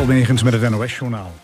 Dorald Megens met het NOS-journaal.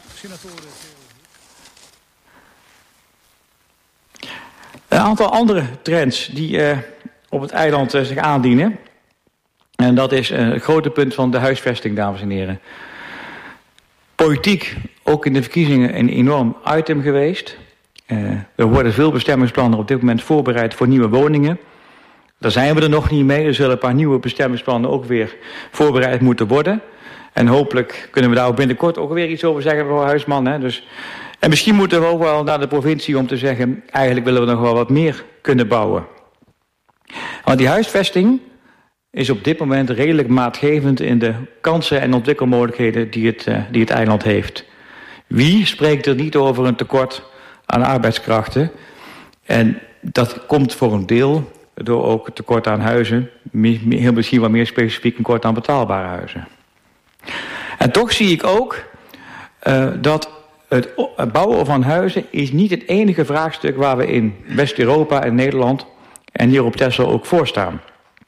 Een aantal andere trends die op het eiland zich aandienen. En dat is het grote punt van de huisvesting, dames en heren. Politiek, ook in de verkiezingen, een enorm item geweest. Er worden veel bestemmingsplannen op dit moment voorbereid voor nieuwe woningen. Daar zijn we er nog niet mee. Er zullen een paar nieuwe bestemmingsplannen ook weer voorbereid moeten worden. En hopelijk kunnen we daar ook binnenkort ook weer iets over zeggen, mevrouw Huisman. Hè? En misschien moeten we ook wel naar de provincie om te zeggen, eigenlijk willen we nog wel wat meer kunnen bouwen. Want die huisvesting is op dit moment redelijk maatgevend in de kansen en ontwikkelmogelijkheden die het eiland heeft. Wie spreekt er niet over een tekort aan arbeidskrachten? En dat komt voor een deel door ook het tekort aan huizen, heel misschien wel meer specifiek een tekort aan betaalbare huizen. En toch zie ik ook dat het bouwen van huizen is niet het enige vraagstuk waar we in West-Europa en Nederland en hier op Texel ook voor staan.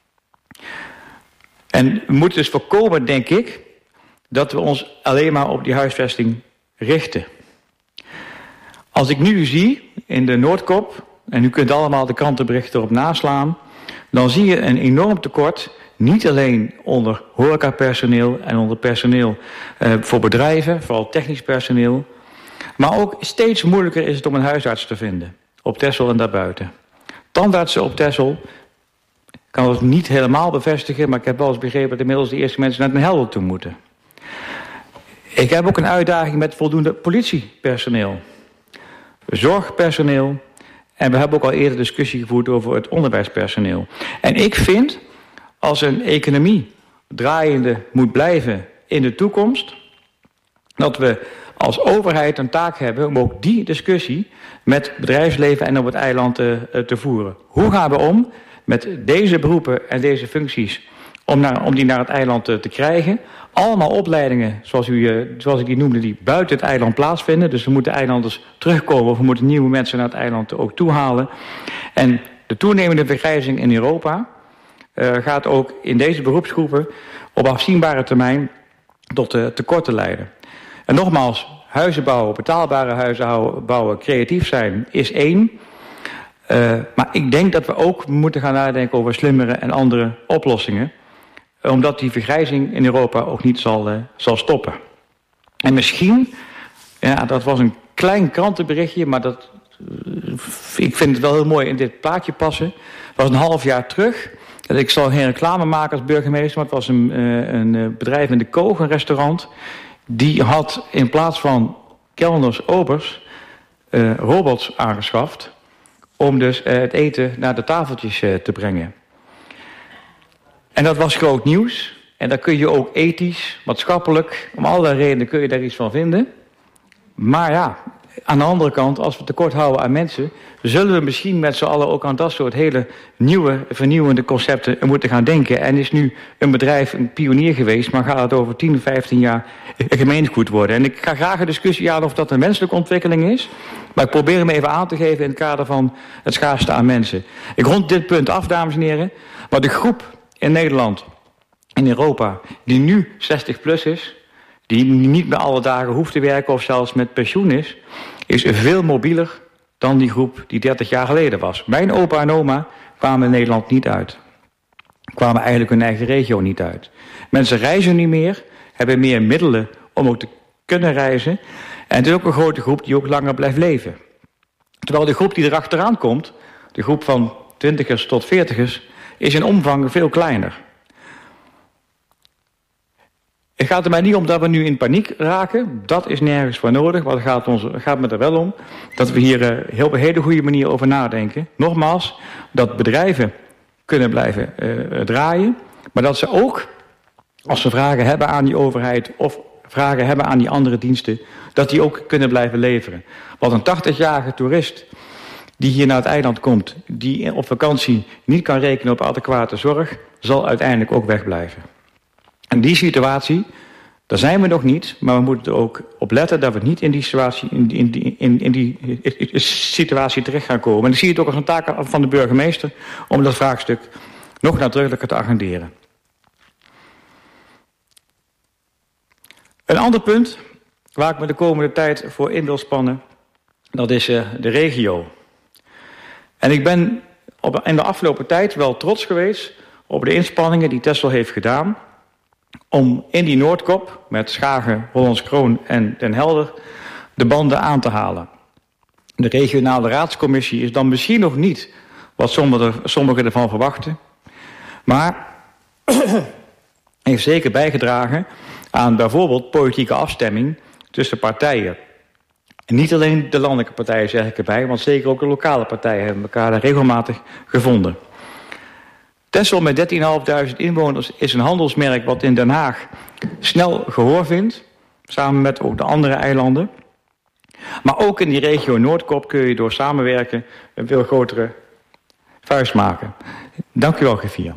En we moeten dus voorkomen, denk ik, dat we ons alleen maar op die huisvesting richten. Als ik nu zie in de Noordkop, en u kunt allemaal de krantenberichten erop naslaan, dan zie je een enorm tekort, niet alleen onder horecapersoneel en onder personeel voor bedrijven, vooral technisch personeel, maar ook steeds moeilijker is het om een huisarts te vinden, op Texel en daarbuiten. Tandartsen op Texel, ik kan het niet helemaal bevestigen, maar ik heb wel eens begrepen dat inmiddels de eerste mensen naar Den Helder toe moeten. Ik heb ook een uitdaging met voldoende politiepersoneel, zorgpersoneel, en we hebben ook al eerder discussie gevoerd over het onderwijspersoneel. En ik vind, als een economie draaiende moet blijven in de toekomst, dat we als overheid een taak hebben om ook die discussie met bedrijfsleven en op het eiland te voeren. Hoe gaan we om met deze beroepen en deze functies om die naar het eiland te krijgen? Allemaal opleidingen, zoals ik die noemde, die buiten het eiland plaatsvinden. Dus we moeten eilanders terugkomen of we moeten nieuwe mensen naar het eiland ook toehalen. En de toenemende vergrijzing in Europa gaat ook in deze beroepsgroepen op afzienbare termijn tot tekorten leiden. En nogmaals, huizen bouwen, betaalbare huizen bouwen, creatief zijn is één. Maar ik denk dat we ook moeten gaan nadenken over slimmere en andere oplossingen, omdat die vergrijzing in Europa ook niet zal stoppen. En misschien, ja, dat was een klein krantenberichtje, maar ik vind het wel heel mooi in dit plaatje passen. Dat was een half jaar terug. Ik zal geen reclame maken als burgemeester, maar het was een bedrijf in de Koog, een restaurant. Die had in plaats van kelners, obers, robots aangeschaft om dus het eten naar de tafeltjes te brengen. En dat was groot nieuws. En daar kun je ook ethisch, maatschappelijk, om allerlei redenen kun je daar iets van vinden. Maar ja, aan de andere kant, als we tekort houden aan mensen, zullen we misschien met z'n allen ook aan dat soort hele nieuwe, vernieuwende concepten moeten gaan denken. En is nu een bedrijf een pionier geweest, maar gaat het over 10, 15 jaar gemeengoed worden. En ik ga graag een discussie aan of dat een menselijke ontwikkeling is. Maar ik probeer hem even aan te geven in het kader van het schaarste aan mensen. Ik rond dit punt af, dames en heren. Maar de groep in Nederland, in Europa, die nu 60 plus is, die niet meer alle dagen hoeft te werken of zelfs met pensioen is veel mobieler dan die groep die 30 jaar geleden was. Mijn opa en oma kwamen in Nederland niet uit. Kwamen eigenlijk hun eigen regio niet uit. Mensen reizen niet meer, hebben meer middelen om ook te kunnen reizen. En het is ook een grote groep die ook langer blijft leven. Terwijl de groep die erachteraan komt, de groep van 20ers tot 40ers, is in omvang veel kleiner. Het gaat er mij niet om dat we nu in paniek raken. Dat is nergens voor nodig. Maar het gaat me er wel om dat we hier op een hele goede manier over nadenken. Nogmaals, dat bedrijven kunnen blijven draaien. Maar dat ze ook, als ze vragen hebben aan die overheid of vragen hebben aan die andere diensten, dat die ook kunnen blijven leveren. Want een 80-jarige toerist die hier naar het eiland komt, die op vakantie niet kan rekenen op adequate zorg, zal uiteindelijk ook wegblijven. En die situatie, daar zijn we nog niet, maar we moeten er ook op letten dat we niet in die situatie terecht gaan komen. En ik zie het ook als een taak van de burgemeester om dat vraagstuk nog nadrukkelijker te agenderen. Een ander punt waar ik me de komende tijd voor in wil spannen, dat is de regio. En ik ben in de afgelopen tijd wel trots geweest op de inspanningen die Texel heeft gedaan om in die Noordkop met Schagen, Hollands Kroon en Den Helder de banden aan te halen. De regionale raadscommissie is dan misschien nog niet wat sommigen ervan verwachten, maar heeft zeker bijgedragen aan bijvoorbeeld politieke afstemming tussen partijen. En niet alleen de landelijke partijen zeg ik erbij, want zeker ook de lokale partijen hebben elkaar daar regelmatig gevonden. Texel met 13.500 inwoners is een handelsmerk wat in Den Haag snel gehoor vindt, samen met ook de andere eilanden. Maar ook in die regio Noordkop kun je door samenwerken een veel grotere vuist maken. Dank u wel, griffier.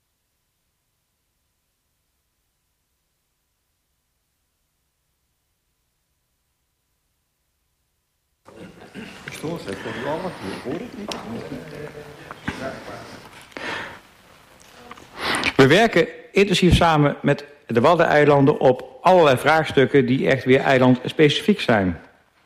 We werken intensief samen met de Waddeneilanden op allerlei vraagstukken die echt weer eilandspecifiek zijn.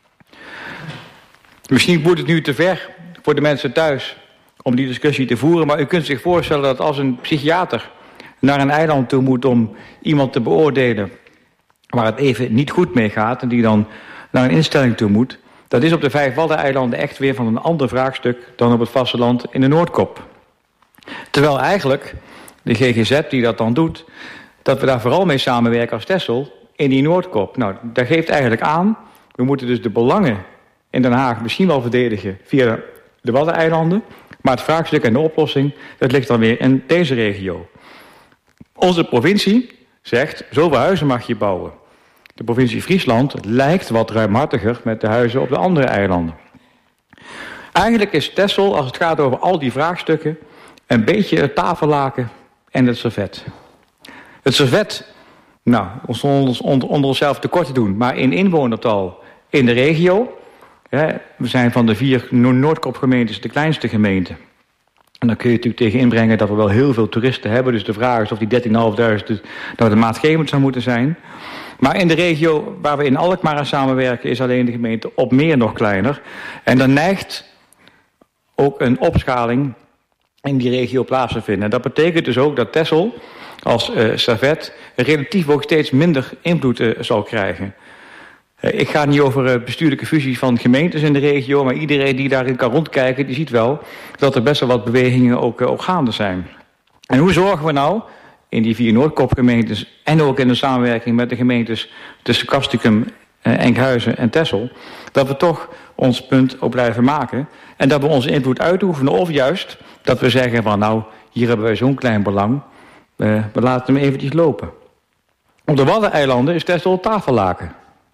Misschien wordt het nu te ver voor de mensen thuis om die discussie te voeren, maar u kunt zich voorstellen dat als een psychiater naar een eiland toe moet om iemand te beoordelen waar het even niet goed mee gaat en die dan naar een instelling toe moet, dat is op de 5 Waddeneilanden echt weer van een ander vraagstuk dan op het vasteland in de Noordkop. Terwijl eigenlijk de GGZ die dat dan doet, dat we daar vooral mee samenwerken als Texel in die Noordkop. Nou, dat geeft eigenlijk aan, we moeten dus de belangen in Den Haag misschien wel verdedigen via de Waddeneilanden, maar het vraagstuk en de oplossing, dat ligt dan weer in deze regio. Onze provincie zegt, zoveel huizen mag je bouwen. De provincie Friesland lijkt wat ruimhartiger met de huizen op de andere eilanden. Eigenlijk is Texel, als het gaat over al die vraagstukken, een beetje het tafellaken en het servet. Het servet, nou, onder onszelf tekort te doen, maar in inwonertal in de regio. Ja, we zijn van de 4 Noordkopgemeentes de kleinste gemeente. En dan kun je natuurlijk tegen inbrengen dat we wel heel veel toeristen hebben. Dus de vraag is of die 13.500 nou de maatgevend zou moeten zijn. Maar in de regio waar we in Alkmaar aan samenwerken is alleen de gemeente Opmeer nog kleiner. En dan neigt ook een opschaling in die regio plaats te vinden. En dat betekent dus ook dat Texel als servet relatief ook steeds minder invloed zal krijgen. Ik ga niet over bestuurlijke fusies van gemeentes in de regio, maar iedereen die daarin kan rondkijken, die ziet wel dat er best wel wat bewegingen ook gaande zijn. En hoe zorgen we nou in die 4 Noordkopgemeentes en ook in de samenwerking met de gemeentes tussen Castricum, Enkhuizen en Texel, dat we toch ons punt ook blijven maken en dat we onze invloed uitoefenen, of juist dat we zeggen van nou, hier hebben wij zo'n klein belang, we laten hem eventjes lopen. Op de Waddeneilanden is Texel tafellaken.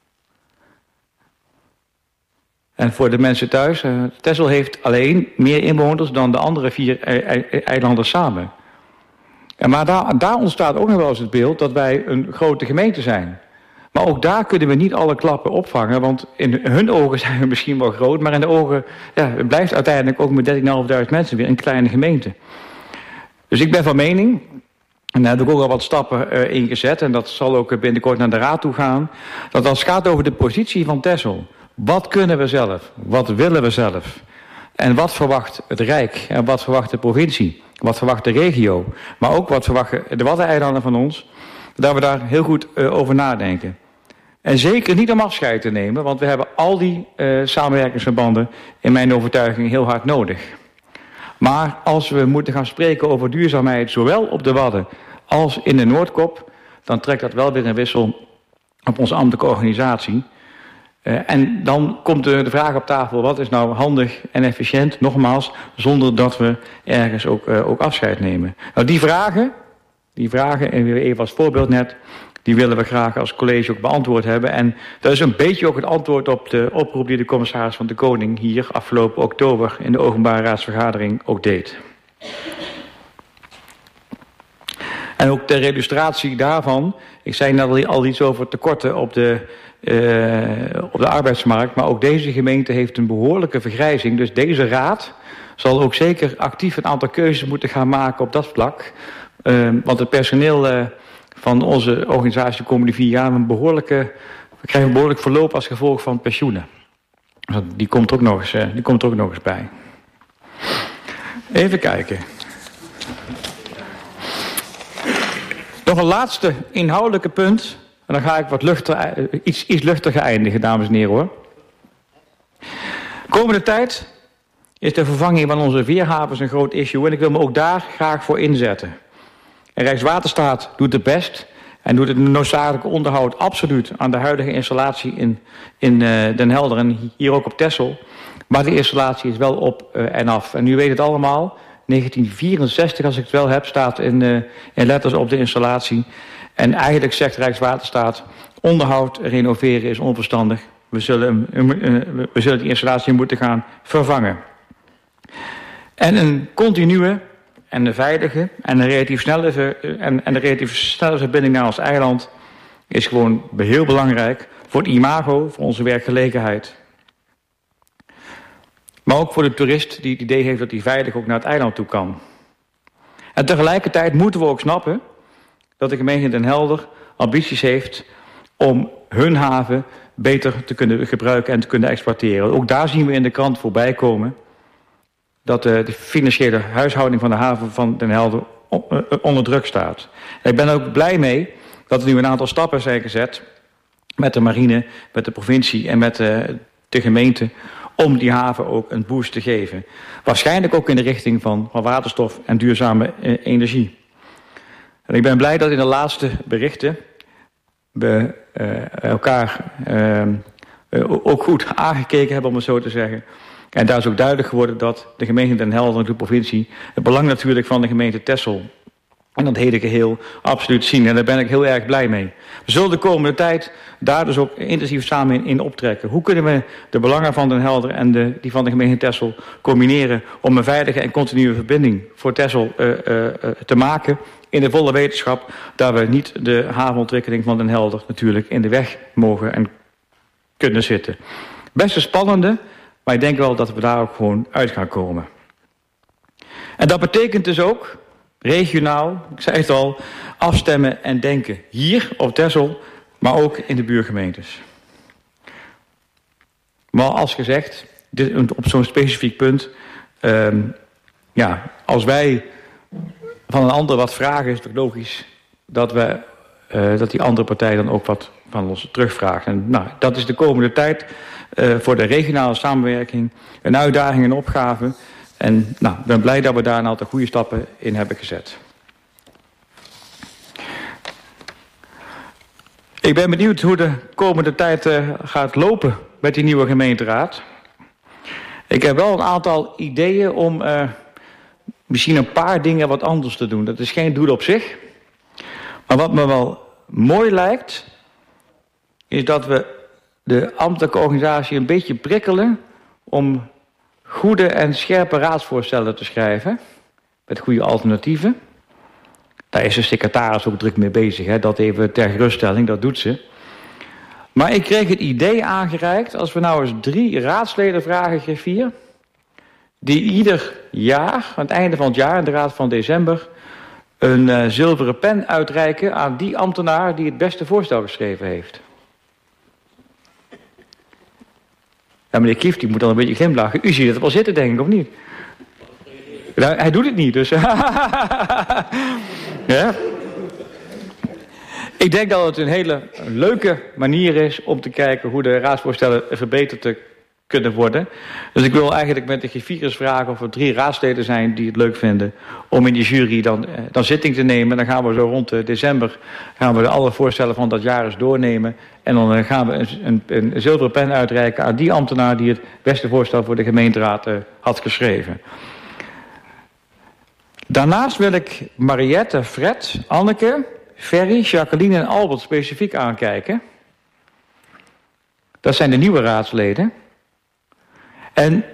En voor de mensen thuis, Texel heeft alleen meer inwoners dan de andere 4 eilanden samen. Maar daar ontstaat ook nog wel eens het beeld dat wij een grote gemeente zijn. Maar ook daar kunnen we niet alle klappen opvangen, want in hun ogen zijn we misschien wel groot, maar in de ogen, ja, het blijft uiteindelijk ook met 13.500 mensen weer een kleine gemeente. Dus ik ben van mening, en daar heb ik ook al wat stappen ingezet, en dat zal ook binnenkort naar de Raad toe gaan, dat als het gaat over de positie van Texel, wat kunnen we zelf, wat willen we zelf, en wat verwacht het Rijk, en wat verwacht de provincie, wat verwacht de regio, maar ook wat verwachten de Waddeneilanden van ons, dat we daar heel goed over nadenken. En zeker niet om afscheid te nemen, want we hebben al die samenwerkingsverbanden in mijn overtuiging heel hard nodig. Maar als we moeten gaan spreken over duurzaamheid, zowel op de Wadden als in de Noordkop, dan trekt dat wel weer een wissel op onze ambtelijke organisatie. En dan komt de vraag op tafel, wat is nou handig en efficiënt, nogmaals, zonder dat we ergens ook afscheid nemen. Nou, die vragen, en weer even als voorbeeld net, die willen we graag als college ook beantwoord hebben. En dat is een beetje ook het antwoord op de oproep die de commissaris van de Koning hier afgelopen oktober in de openbare raadsvergadering ook deed. En ook ter illustratie daarvan, ik zei net al iets over tekorten op de arbeidsmarkt, maar ook deze gemeente heeft een behoorlijke vergrijzing. Dus deze raad zal ook zeker actief een aantal keuzes moeten gaan maken op dat vlak. Want het personeel van onze organisatie de komende 4 jaar we krijgen een behoorlijk verloop als gevolg van pensioenen. Die komt er ook nog eens bij. Even kijken. Nog een laatste inhoudelijke punt. En dan ga ik iets luchtiger eindigen, dames en heren, hoor. Komende tijd is de vervanging van onze veerhavens een groot issue. En ik wil me ook daar graag voor inzetten. En Rijkswaterstaat doet het best. En doet het noodzakelijke onderhoud absoluut aan de huidige installatie in Den Helder. En hier ook op Texel. Maar de installatie is wel op en af. En u weet het allemaal. 1964, als ik het wel heb, staat in letters op de installatie. En eigenlijk zegt Rijkswaterstaat, onderhoud, renoveren is onverstandig. We zullen die installatie moeten gaan vervangen. En een continue en een veilige en een relatief snelle verbinding naar ons eiland is gewoon heel belangrijk voor het imago, voor onze werkgelegenheid. Maar ook voor de toerist die het idee heeft dat hij veilig ook naar het eiland toe kan. En tegelijkertijd moeten we ook snappen dat de gemeente Den Helder ambities heeft om hun haven beter te kunnen gebruiken en te kunnen exploiteren. Ook daar zien we in de krant voorbij komen dat de financiële huishouding van de haven van Den Helder onder druk staat. En ik ben er ook blij mee dat er nu een aantal stappen zijn gezet met de marine, met de provincie en met de gemeente om die haven ook een boost te geven. Waarschijnlijk ook in de richting van waterstof en duurzame energie. En ik ben blij dat in de laatste berichten we elkaar ook goed aangekeken hebben, om het zo te zeggen. En daar is ook duidelijk geworden dat de gemeente Den Helder en de provincie het belang natuurlijk van de gemeente Texel en dat hele geheel absoluut zien. En daar ben ik heel erg blij mee. We zullen de komende tijd daar dus ook intensief samen in optrekken. Hoe kunnen we de belangen van Den Helder en die van de gemeente Texel combineren om een veilige en continue verbinding voor Texel te maken, in de volle wetenschap dat we niet de havenontwikkeling van Den Helder natuurlijk in de weg mogen en kunnen zitten. Best een spannende, maar ik denk wel dat we daar ook gewoon uit gaan komen. En dat betekent dus ook regionaal, ik zei het al, afstemmen en denken. Hier op Texel, maar ook in de buurgemeentes. Maar als gezegd, op zo'n specifiek punt, als wij van een ander wat vragen, is het logisch dat die andere partij dan ook wat van ons terugvraagt. En dat is de komende tijd voor de regionale samenwerking een uitdaging en opgave. En ik ben blij dat we daar een aantal goede stappen in hebben gezet. Ik ben benieuwd hoe de komende tijd gaat lopen met die nieuwe gemeenteraad. Ik heb wel een aantal ideeën om misschien een paar dingen wat anders te doen. Dat is geen doel op zich. Maar wat me wel mooi lijkt, is dat we de ambtelijke organisatie een beetje prikkelen om goede en scherpe raadsvoorstellen te schrijven, met goede alternatieven. Daar is de secretaris ook druk mee bezig, hè? Dat even ter geruststelling, dat doet ze. Maar ik kreeg het idee aangereikt, als we nou eens 3 raadsleden vragen, griffier, die ieder jaar, aan het einde van het jaar, in de raad van december, een zilveren pen uitreiken aan die ambtenaar die het beste voorstel geschreven heeft. Ja, meneer Kieft, die moet dan een beetje glimlachen. U ziet het wel zitten, denk ik, of niet? Nou, hij doet het niet, dus. Ja. Ik denk dat het een hele leuke manier is om te kijken hoe de raadsvoorstellen verbeterd kunnen worden. Dus ik wil eigenlijk met de griffiers vragen of er 3 raadsleden zijn die het leuk vinden om in die jury dan zitting te nemen. Dan gaan we zo rond december alle voorstellen van dat jaar eens doornemen. En dan gaan we een zilveren pen uitreiken aan die ambtenaar die het beste voorstel voor de gemeenteraad had geschreven. Daarnaast wil ik Mariette, Fred, Anneke, Ferry, Jacqueline en Albert specifiek aankijken. Dat zijn de nieuwe raadsleden. En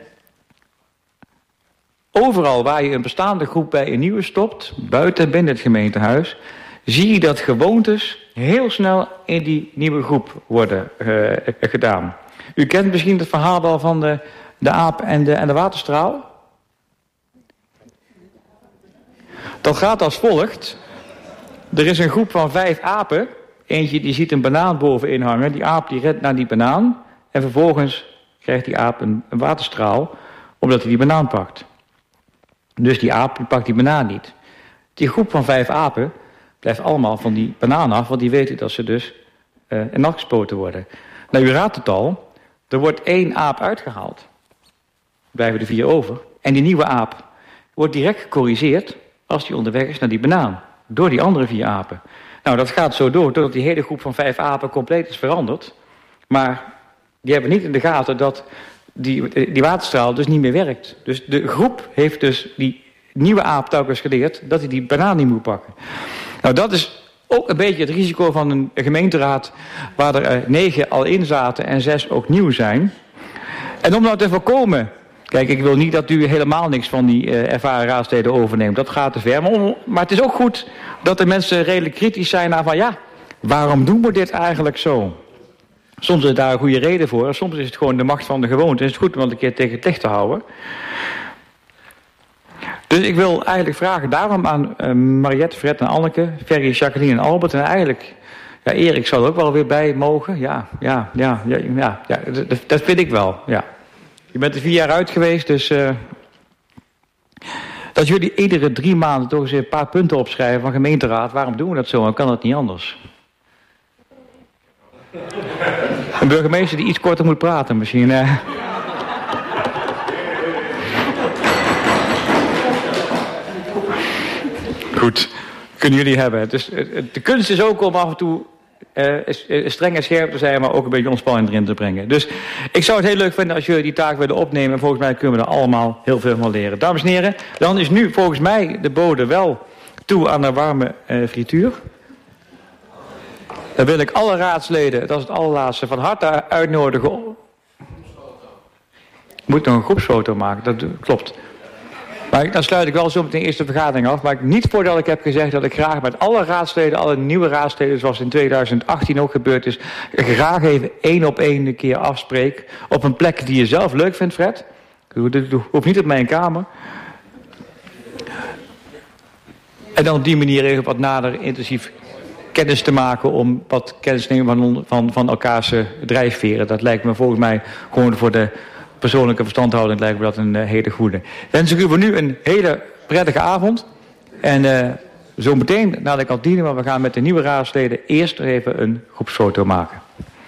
overal waar je een bestaande groep bij een nieuwe stopt, buiten en binnen het gemeentehuis, zie je dat gewoontes heel snel in die nieuwe groep worden gedaan. U kent misschien het verhaal wel van de aap en de waterstraal. Dat gaat als volgt. Er is een groep van 5 apen. Eentje die ziet een banaan bovenin hangen. Die aap die rent naar die banaan. En vervolgens krijgt die aap een waterstraal. Omdat hij die banaan pakt. Dus die aap die pakt die banaan niet. Die groep van 5 apen blijft allemaal van die banaan af. Want die weten dat ze dus in nacht gespoten worden. Nou, u raadt het al. Er wordt 1 aap uitgehaald. Blijven er 4 over. En die nieuwe aap wordt direct gecorrigeerd als die onderweg is naar die banaan. Door die andere 4 apen. Nou, dat gaat zo door, doordat die hele groep van 5 apen compleet is veranderd. Maar die hebben niet in de gaten dat die waterstraal dus niet meer werkt. Dus de groep heeft dus die nieuwe aap telkens geleerd dat hij die banaan niet moet pakken. Nou, dat is ook een beetje het risico van een gemeenteraad waar er 9 al in zaten en 6 ook nieuw zijn. En om nou te voorkomen... Kijk, ik wil niet dat u helemaal niks van die ervaren raadsleden overneemt. Dat gaat te ver. Maar het is ook goed dat de mensen redelijk kritisch zijn naar van... ja, waarom doen we dit eigenlijk zo? Soms is daar een goede reden voor. Soms is het gewoon de macht van de gewoonte. Het is goed om het een keer tegen het licht te houden. Dus ik wil eigenlijk vragen daarom aan Mariette, Fred en Anneke... Ferry, Jacqueline en Albert. En eigenlijk, ja, Erik zal er ook wel weer bij mogen. Ja, dat vind ik wel, ja. Je bent er 4 jaar uit geweest, dus... dat jullie iedere 3 maanden toch eens een paar punten opschrijven van gemeenteraad. Waarom doen we dat zo en kan dat niet anders? Een burgemeester die iets korter moet praten misschien. Goed, kunnen jullie hebben. Dus, de kunst is ook om af en toe... streng en scherp te zijn, maar ook een beetje ontspanning erin te brengen. Dus ik zou het heel leuk vinden als jullie die taak willen opnemen. Volgens mij kunnen we er allemaal heel veel van leren. Dames en heren, dan is nu volgens mij de bode wel toe aan een warme frituur. Dan wil ik alle raadsleden, dat is het allerlaatste, van harte uitnodigen. Moet nog een groepsfoto maken, dat klopt. Maar dan sluit ik wel zo meteen eerst de vergadering af. Maar niet voordat ik heb gezegd dat ik graag met alle raadsleden... alle nieuwe raadsleden, zoals in 2018 ook gebeurd is... graag even 1 op 1 een keer afspreek. Op een plek die je zelf leuk vindt, Fred. Dat hoeft niet op mijn kamer. En dan op die manier even wat nader intensief kennis te maken... om wat kennis te nemen van elkaars drijfveren. Dat lijkt me volgens mij gewoon voor de... persoonlijke verstandhouding lijkt me dat een hele goede. Wens ik u voor nu een hele prettige avond. En zo meteen naar de kantine, maar we gaan met de nieuwe raadsleden eerst even een groepsfoto maken.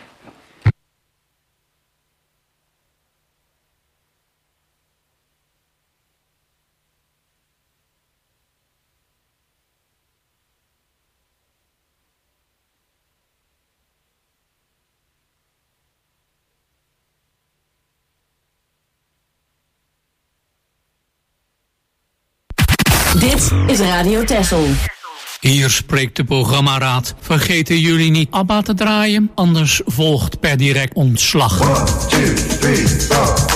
Dit is Radio Texel. Hier spreekt de programmaraad. Vergeten jullie niet ABBA te draaien, anders volgt per direct ontslag. 1, 2, 3, 4.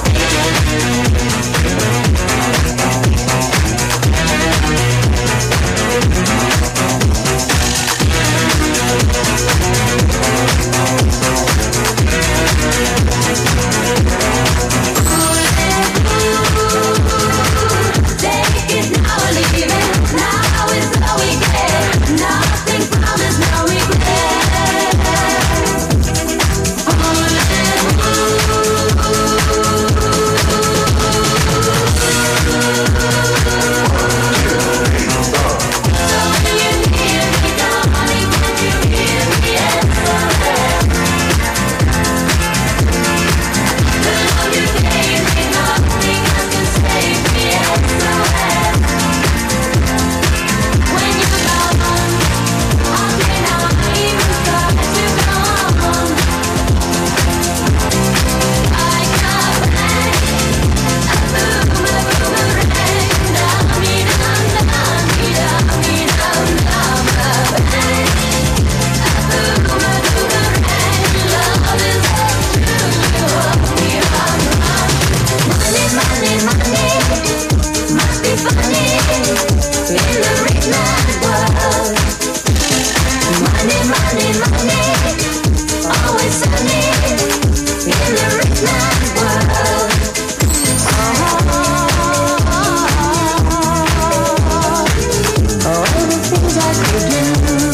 All the things I could do.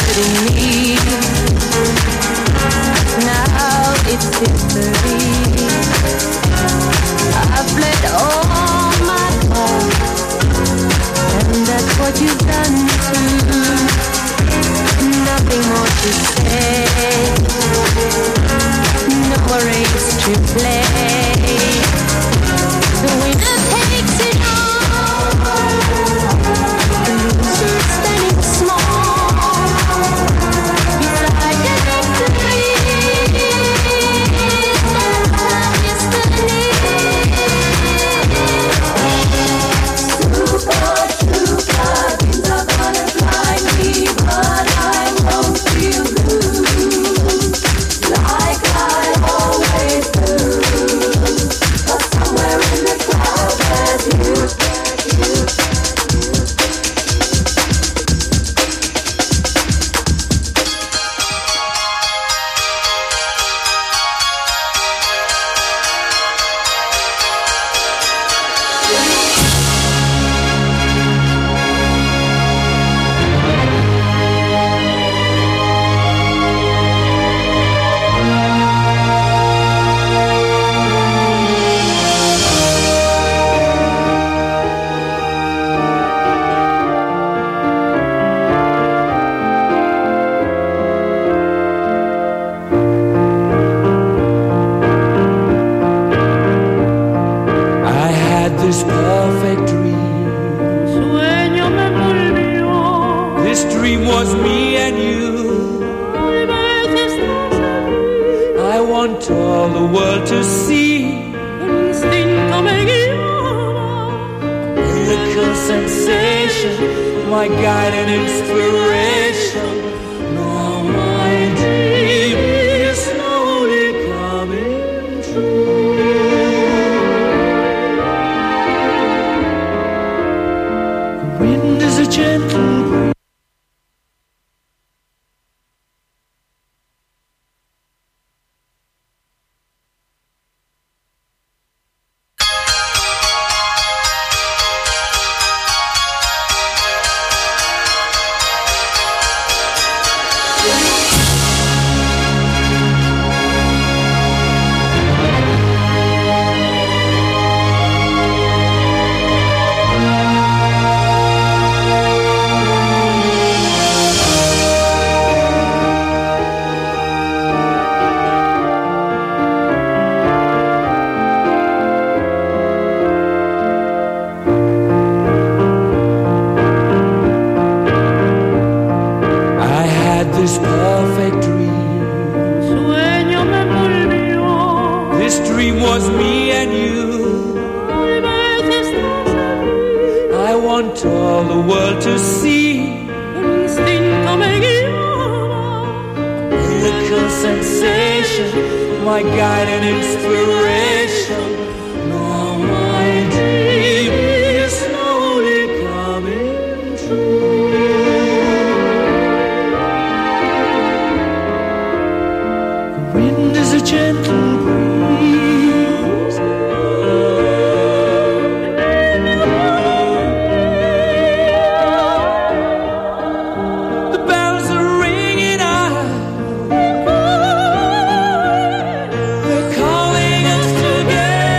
hurting me. Now it's history. I've bled all my heart, and that's what you've done too. Nothing more to say, no more race to play. The winner takes it all, the loser standing small beside the victory. They're calling us together.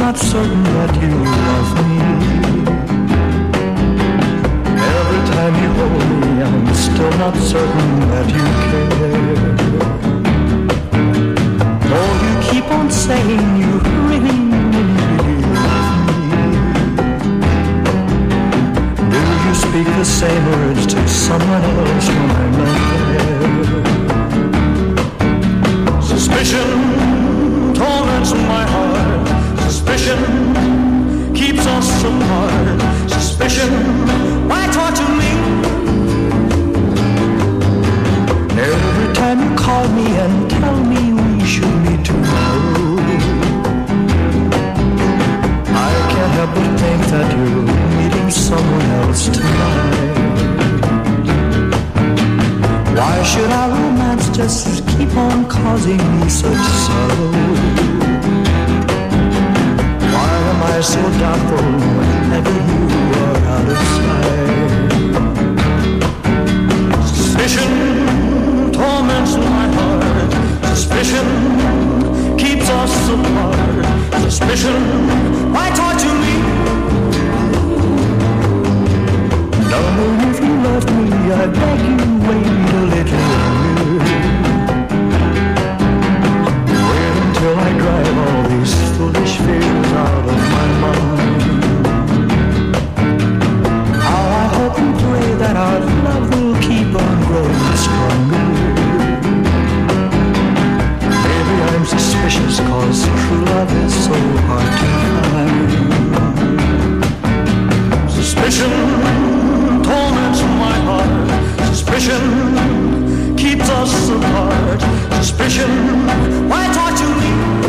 not certain that you love me. Every time you hold me, I'm still not certain that you care. Oh, you keep on saying you really, really, really love me. Do you speak the same words to someone else when I'm not there? Suspicion torments my heart. Suspicion keeps us apart. Suspicion, why torture me? Every time you call me and tell me we should meet tomorrow, I can't help but think that you're meeting someone else tonight. Why should our romance just keep on causing me such sorrow? Why am I so doubtful whenever you are out of sight? Suspicion torments my heart. Suspicion keeps us apart. Suspicion, why torture me? Tell me if you love me, I beg you, wait a little longer. Wait until I drive all these foolish fears out of my mind. How I hope and pray that our love will keep on growing stronger. Maybe I'm suspicious 'cause true love is so hard to find. Suspicion torments my heart. Suspicion keeps us apart. Suspicion, why torture me?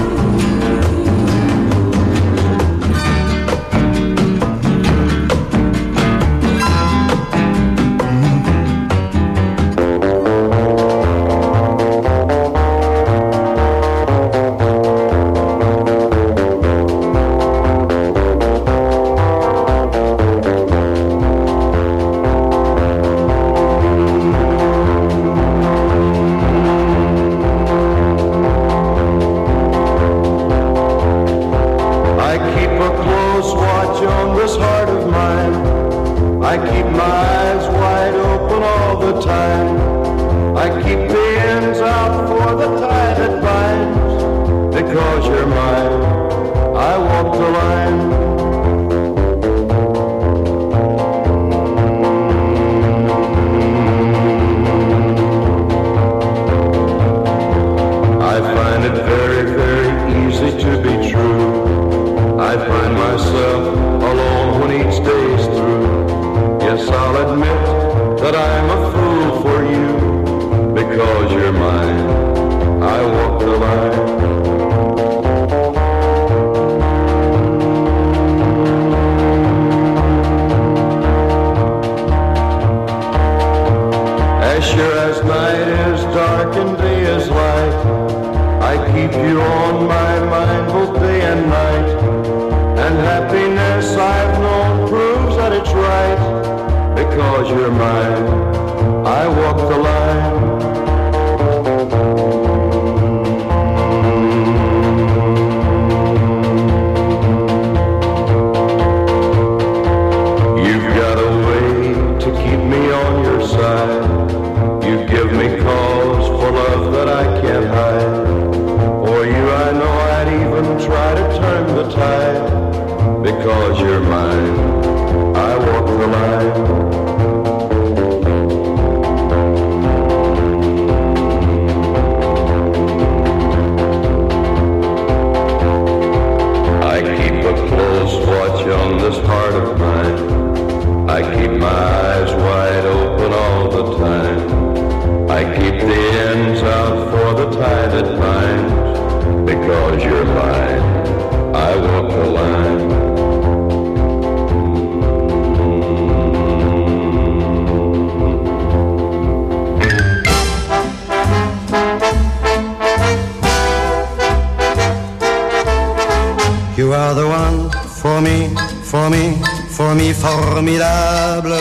You are the one for me, for me, for me, formidable.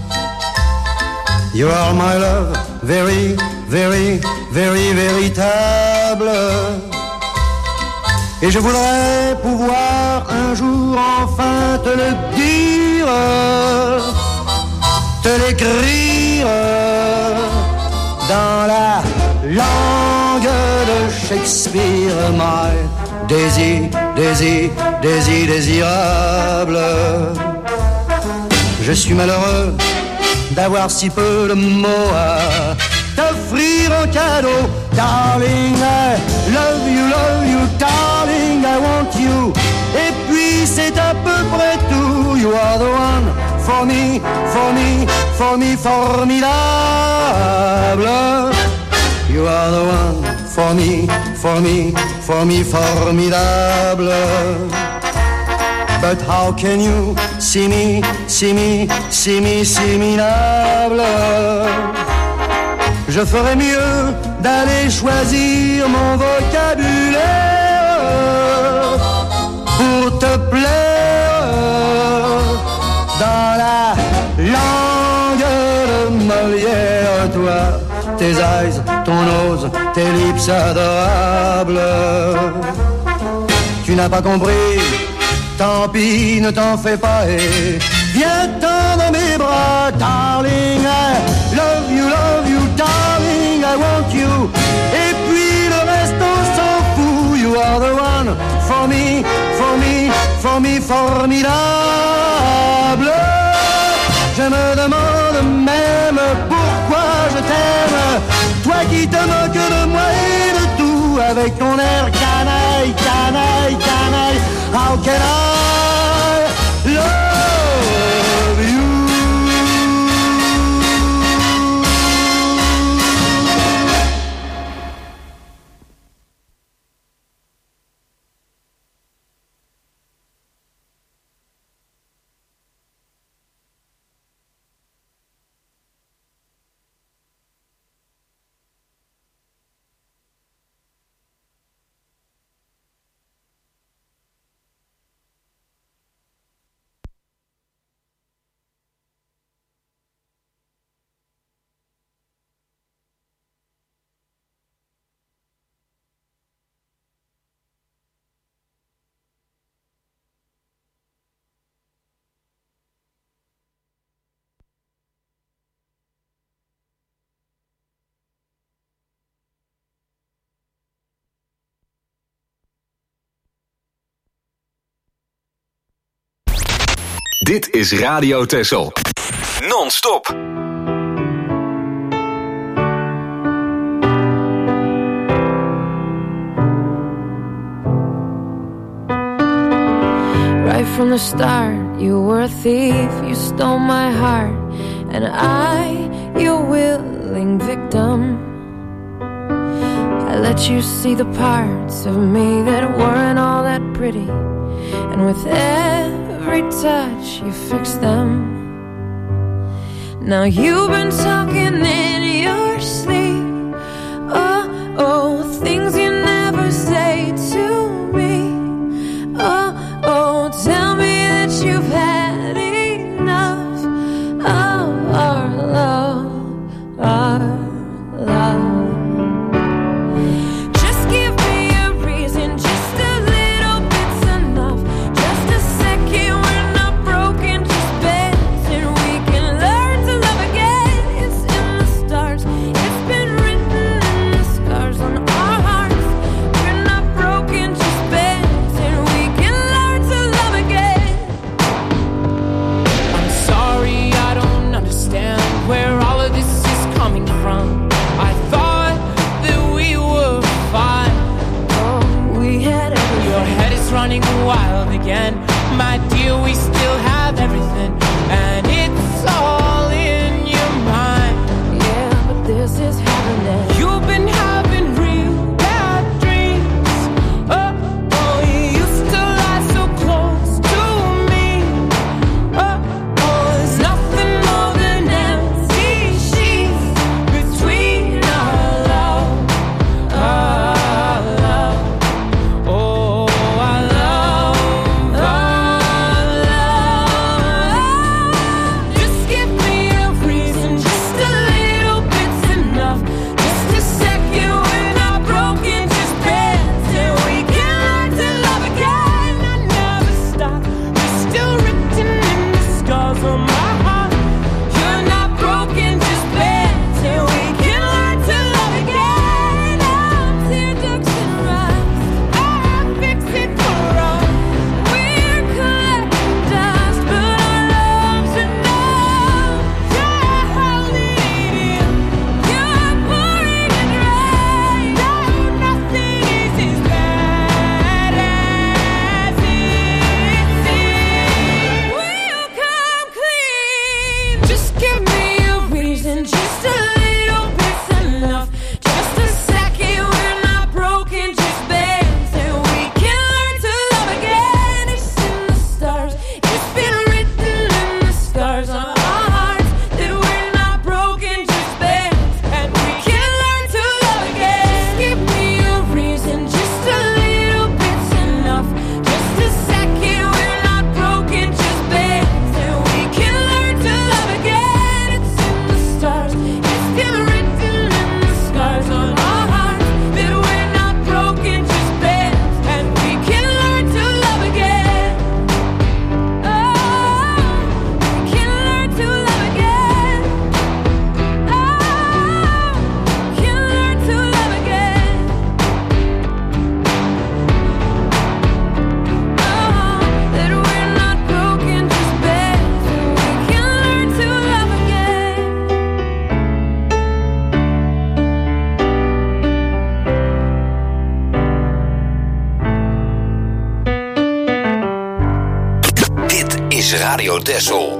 You are my love, very, very, very, véritable. Et je voudrais pouvoir un jour enfin te le dire, te l'écrire dans la langue de Shakespeare. My Daisy, Daisy, Daisy désirable. Je suis malheureux d'avoir si peu de mots à t'offrir en cadeau. Darling, I love you, darling, I want you. Et puis c'est à peu près tout. You are the one for me, for me, for me, formidable. You are the one for me, for me, for me, formidable. But how can you see me, see me, see me, similable? Je ferais mieux d'aller choisir mon vocabulaire pour te plaire dans la langue de Molière. Toi, tes eyes, ton nose, tes lips adorables. Tu n'as pas compris, tant pis, ne t'en fais pas et viens-t'en dans mes bras. Darling, I love you, darling, I want you. Et puis le reste on s'en fout. You are the one for me, for me, for me, formidable. Je me demande même pourquoi je t'aime, toi qui te moques de moi et de tout, avec ton air canaille, canaille, canaille. How can I love you? Dit is Radio Texel. Non-stop. Right from the start, you were a thief, you stole my heart, and I, your willing victim. I let you see the parts of me that weren't all that pretty, and with every touch you fixed them. Now you've been talking in your sleep, oh, oh, things you never say to me, oh, oh, tell me that you've had enough of our love, our love. Running wild again, my dear, we still have everything, and it's all in your mind. Yeah, but this is happening. You've been having real bad dreams. Oh, oh, you used to lie so close to me. Oh, oh, there's nothing more than empty sheets between our love, our love. Oh, our love. Radio Texel.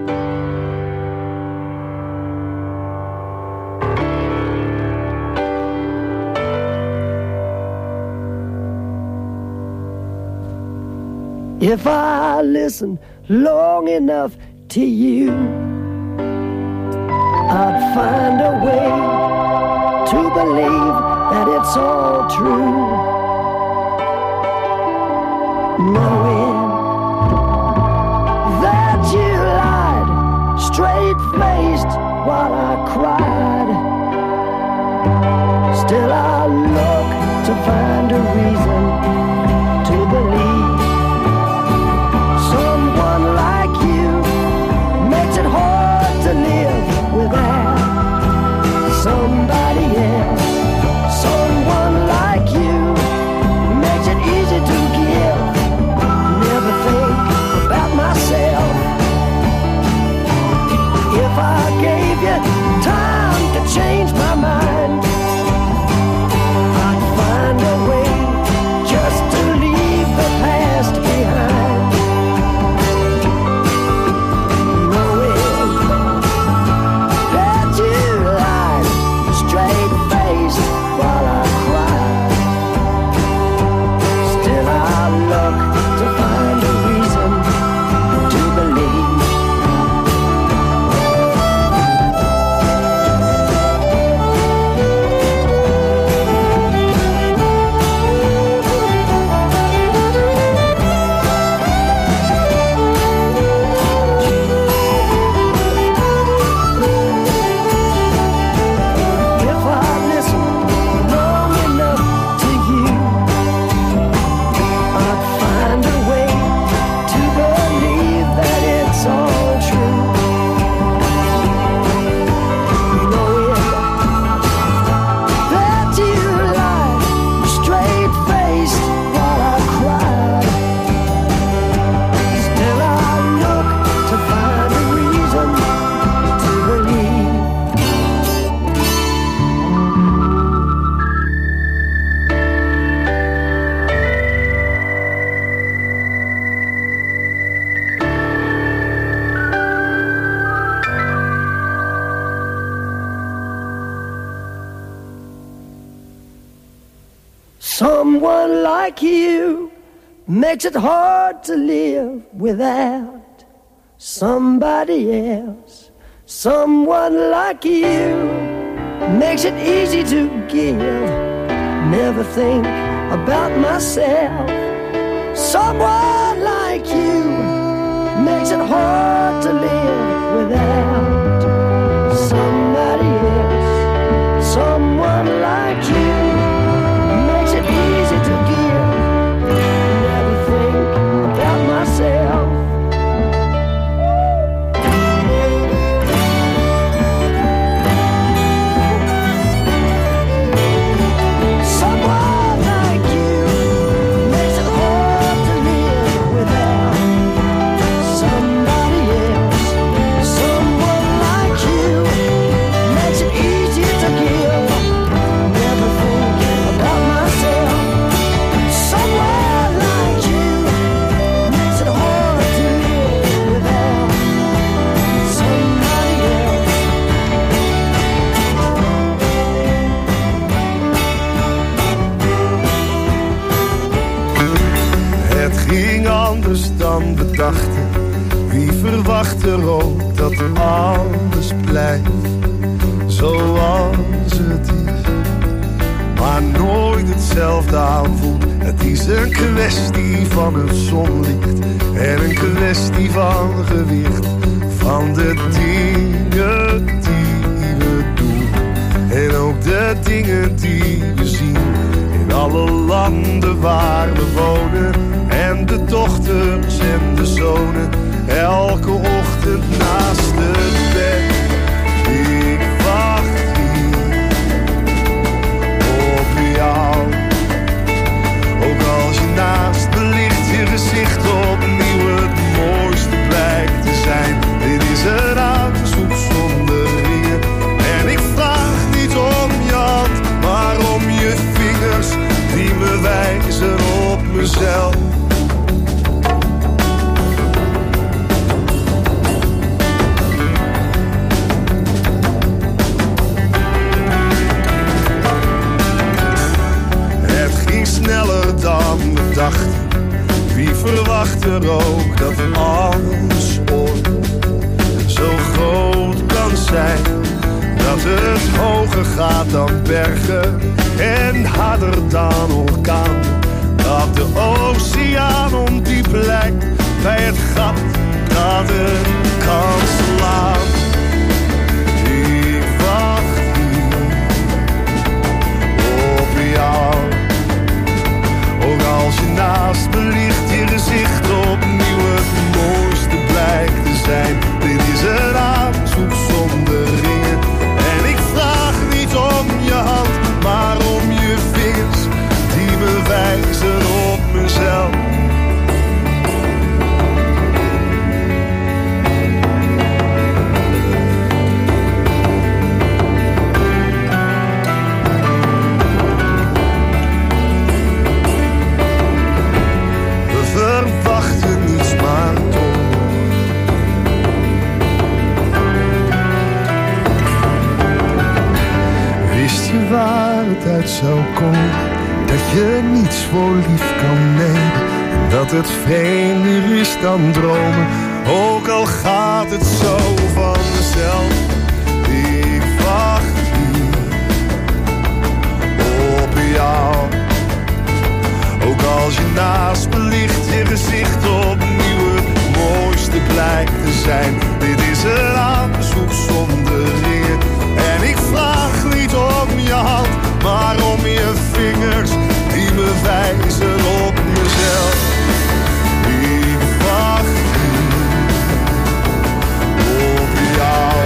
If I listen long enough to you, I'd find a way to believe that it's all true. Knowing that you lied, straight-faced while I cried, still I look to find a reason to believe. Someone like you makes it hard to live without somebody else. Someone like you makes it easy to give. Never think about myself. If I gave you time to change my mind, I'd find a way just to leave the past behind. Someone like you makes it hard to live without somebody else. Someone like you makes it easy to give. Never think about myself. Someone like you makes it hard to live without somebody else. Someone like you makes it easy to give. Never think about myself. Someone like you makes it hard to live without somebody else. Someone like you makes it easy to give. Never think about myself. Someone like you makes it hard to live without somebody else. Het ging anders dan we dachten. Wie verwacht er ook dat alles blijft zoals het is, maar nooit hetzelfde aanvoelt. Het is een kwestie van het zonlicht en een kwestie van gewicht, van de dingen die we doen en ook de dingen die we zien in alle landen waar we wonen. En de dochters en de zonen, elke ochtend naast het bed. Ik wacht hier op jou. Ook als je naast me ligt, je gezicht opnieuw het mooiste blijkt te zijn. Dit is een avondzoek zonder ringen. En ik vraag niet om je hand, maar om je vingers die me wijzen op mezelf. er ook dat alles ooit zo groot kan zijn, dat het hoger gaat dan bergen en harder dan orkaan, dat de oceaan ondiep lijkt bij het gat dat het kan slaan. Ik wacht hier op jou, ook als je naast me ligt, je gezicht opnieuw het mooiste blijkt te zijn. Dit is een aanzoek zonder ringen en ik vraag niet om je hand, maar om je vingers die me wijzen op mezelf. Verwachten niets maar toch. Wist je waar het uit zou komen, dat je niets voor lief kan nemen, en dat het vreemder is dan dromen, ook al gaat het zo vanzelf. Ik wacht hier op jou, ook als je naast me ligt, je gezicht opnieuw het mooiste blijkt te zijn. Dit is een aanzoek zonder ringen en ik vraag niet om je hand, maar om je vingers die me wijzen op mezelf. Ik wacht op jou.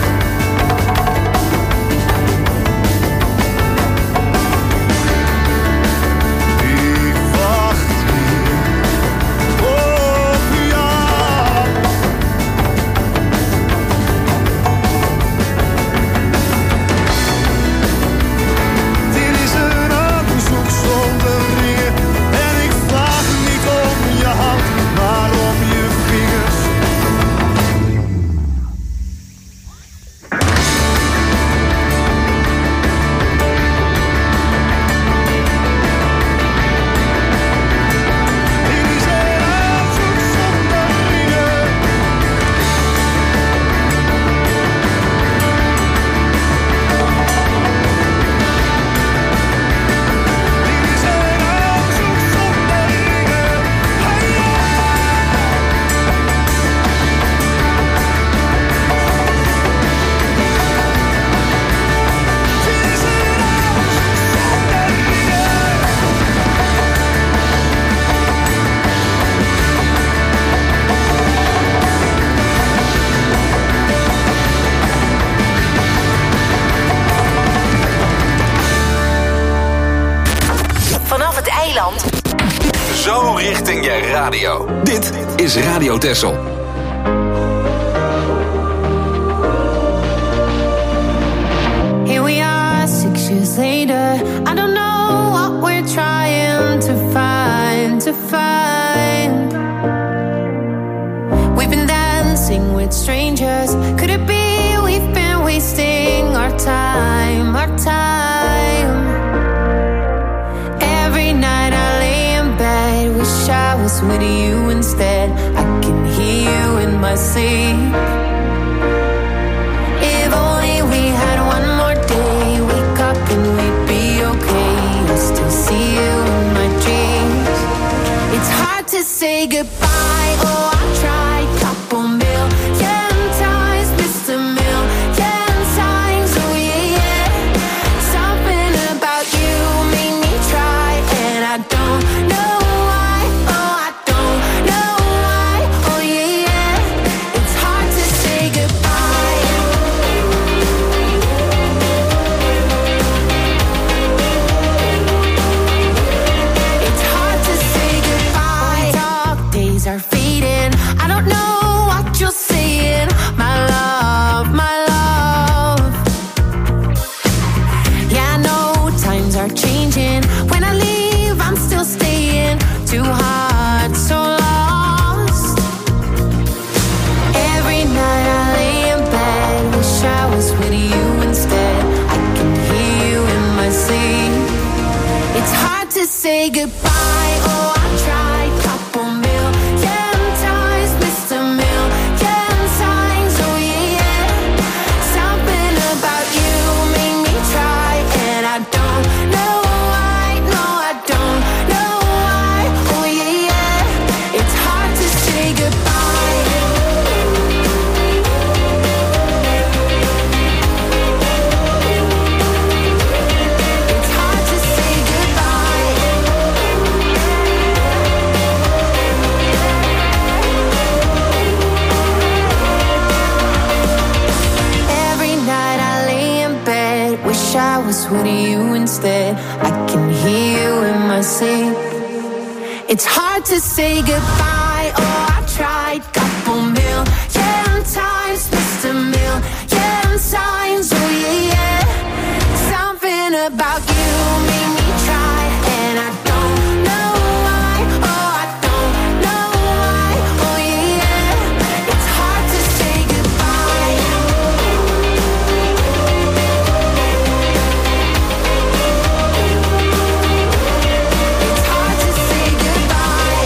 Zo richting je radio. Dit is Radio Texel. Here we are 6 years later. I don't know what we're trying to find. We've been dancing with strangers. Could it be we've been wasting our time? Every night I lay in bed, wish I was with you instead. I can hear you in my sleep. If only we had one more day, wake up and we'd be okay. I still see you in my dreams. It's hard to say goodbye. Oh, I tried couple million times, missed a million times. Oh yeah, something about you made me try, and I don't know why. Oh, I don't know why. Oh yeah, it's hard to Wish I was with you instead. I can hear you in my sleep. It's hard to say goodbye. Oh, I tried. Couple million times, missed a million times. Oh yeah, yeah. Something about you made me try, and I don't know why. Oh, I don't know why. Oh yeah, yeah. It's hard to say goodbye. It's hard to say goodbye.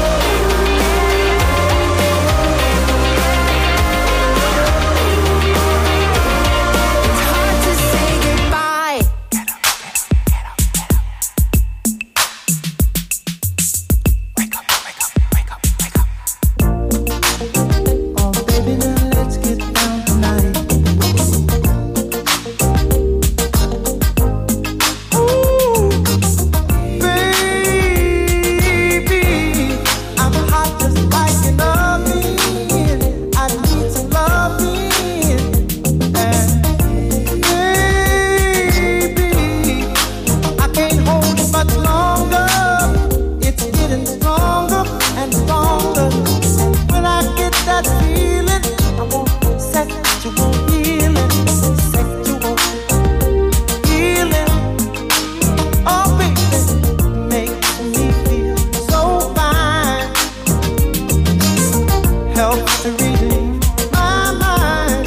It's hard to say goodbye. Wake up, wake up, wake up, wake up. Oh, baby, now let's get down tonight. Ooh, baby, I'm hot just like an oven. I need some loving. And baby, I can't hold it much longer. It's getting stronger and stronger. When I get that feeling, I want sexual healing, sexual healing. Oh, baby, makes me feel so fine. Helps to relieve my mind.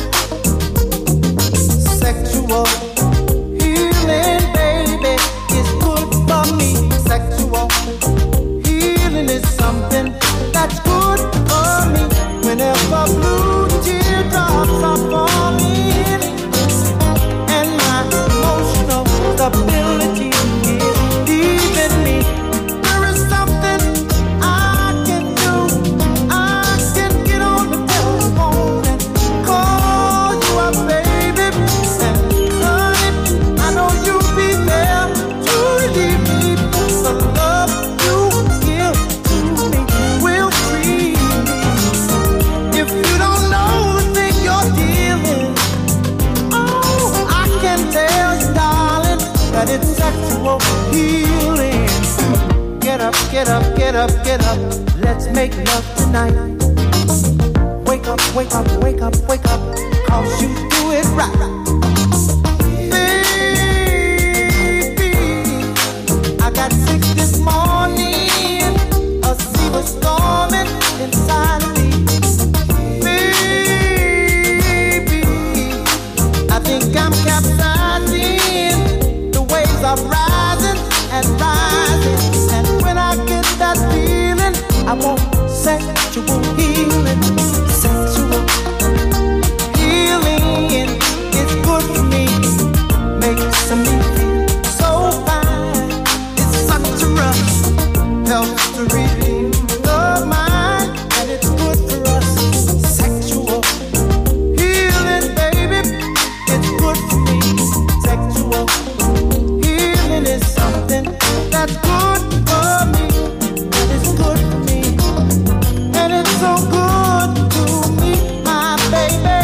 Sexual healing, baby, is good for me. Sexual healing is something that's good for me. Whenever blue teardrops are falling and my emotional stability is leaving me, there is something I can do. I can get on the telephone and call you up, baby. And honey, I know you'll be there to relieve me. The love you give to me will free me. If you don't know the thing you're dealing, oh, I can tell you, darling, that it's sexual healing. Get up, get up, get up, get up. Let's make love tonight. Wake up, wake up, wake up, wake up. 'Cause you do it right. Baby, I got sick this morning. A sea was storming inside of me. Baby, I think I'm capsizing. The waves are rising and rising. And when I get that feeling, I want sexual healing. Sexual healing is good for me. Makes me feel so fine. It's such a rush. Helps to relieve the mind. And it's good for us. Sexual healing, baby, it's good for me. Sexual healing is something that's good for me. And it's good for me. And it's so good to me, my baby.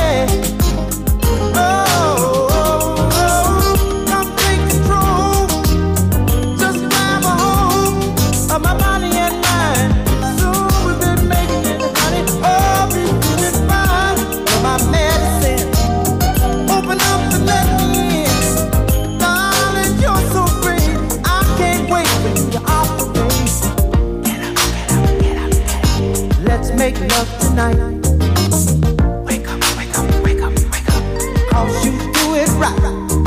Come take control. Just grab a hold of my body and mind. Soon we'll be making it, honey. Oh, be feeling fine. My medicine. Open up and let me in. Darling, you're so free. I can't wait when you're off the base. Get up, get up, get up, get up. Let's make love tonight. Wake up, wake up, wake up, wake up. 'Cause you do it right.